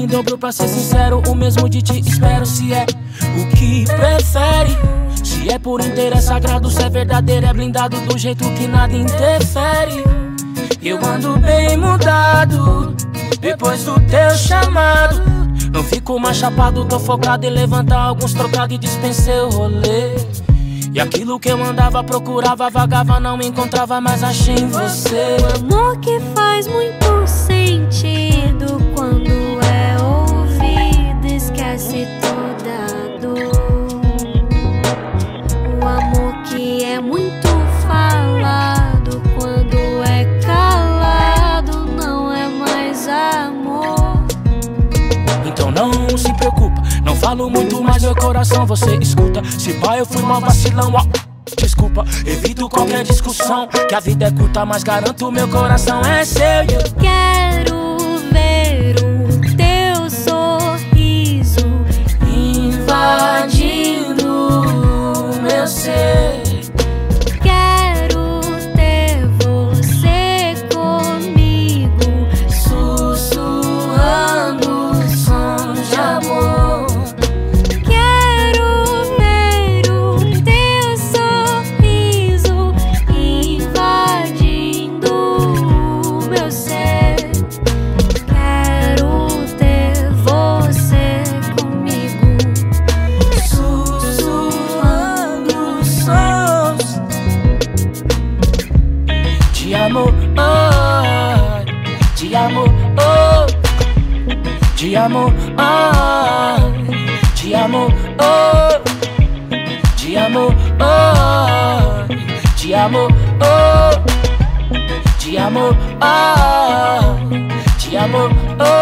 dobro, pra ser sincero, o mesmo de ti espero. Se é o que prefere, se é por inteiro é sagrado, se é verdadeiro é blindado do jeito que nada interfere. Eu ando bem mudado depois do teu chamado. Não fico mais chapado, tô focado em levantar alguns trocados e dispensei o rolê. E aquilo que eu andava, procurava, vagava, não me encontrava, mas achei em você. O amor que faz muito sentido quando é ouvido, esquece toda a dor. O amor que é muito falado, quando é calado, não é mais amor. Então não se preocupa, não falo muito, mas meu coração você escuta. Se pá, eu fui uma vacilão, ó, desculpa, evito qualquer discussão, que a vida é curta, mas garanto meu coração é seu. Eu quero ver o teu sorriso invadindo meu ser. Quero ter você comigo, sussurrando sons de amor. quero ver o teu sorriso invadindo meu ser. Quero ter você comigo, Sussurrando sons de amor, oh, de amor, oh, de amor, oh, de amor, oh, de amor, oh, de amor, oh, de amor, oh, de amor, oh.